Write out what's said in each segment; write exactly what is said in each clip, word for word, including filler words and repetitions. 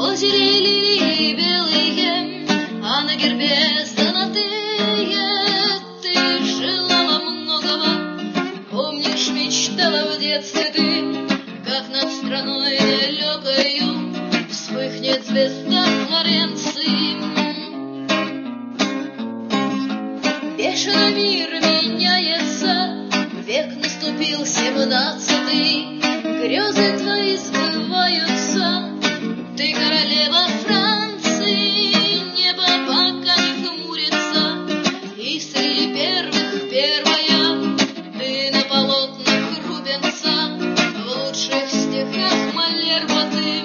озере лилии белые, а на гербе золотые. Ты желала многого, помнишь, мечтала в детстве ты, как над страной далекою вспыхнет звезда Флоренции. Бешено мир меняется, век наступил семнадцатый, грезы твои сбываются. Ты королева Франции, небо пока не хмурится, и среди первых первая. Ты на полотнах Рубенса, в лучших стихах Малерботы.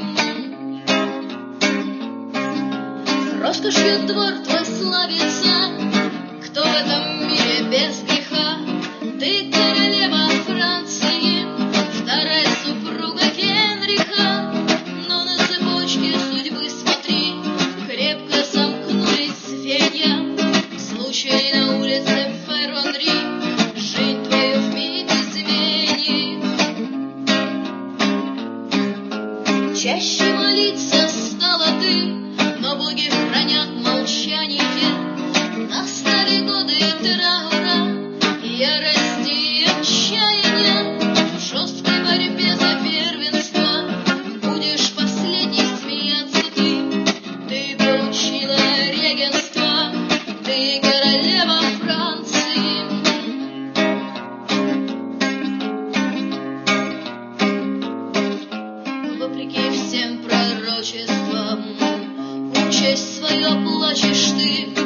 Роскошью двор твой славится, кто в этом мире без греха. Ты королева Франции, вторая супруга Генриха. Но на цепочке судьбы смотри, крепко сомкнулись звенья. Случай на улице Ферронри, жизнь твою вмиг изменит. Чаще молиться стала ты, но боги хранят молчание. Настали годы траура, ярости и отчаяния. В жесткой борьбе за первенство будешь последней смеяться ты. Ты получила регенство, ты королева Франции. Вопреки всем пророчествам, участь свою плачешь ты.